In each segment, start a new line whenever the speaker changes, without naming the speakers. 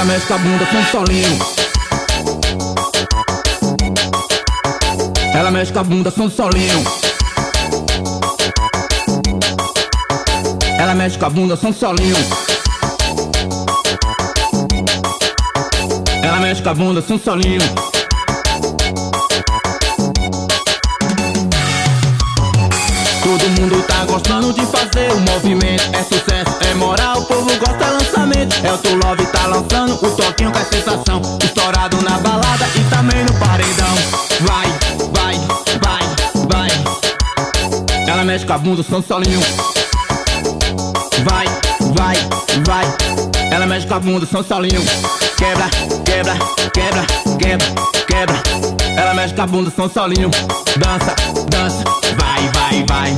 Ela mexe com a bunda com solinho. Ela mexe com a bunda com solinho. Ela mexe com a bunda com solinho. Ela mexe com a bunda com solinho. Todo mundo tá gostando de fazer o movimento. É sucesso, é moral, o povo gosta, é lançamento. É o Too Love tá lançando o toquinho com a sensação. Estourado na balada e também no paredão. Vai, vai, vai, vai. Ela mexe com a bunda, som solinho. Vai, vai, vai. Ela mexe com a bunda, som solinho. Quebra, quebra, quebra, quebra, quebra. Ela mexe com a bunda, som solinho. Dança, dança, vai, vai, vai.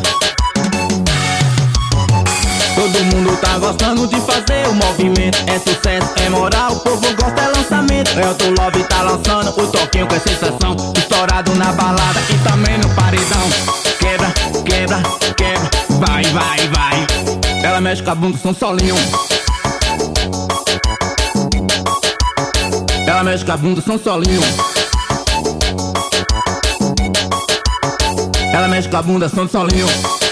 Todo mundo tá gostando de fazer o movimento. É sucesso, é moral, o povo gosta, é lançamento. É o Too Love tá lançando o toquinho com a sensação. Estourado na balada e também no paredão. Quebra, quebra, quebra, vai, vai, vai. Ela mexe com a bunda, som solinho. Ela mexe com a bunda, som solinho. Ela mexe com a bunda, som solinho.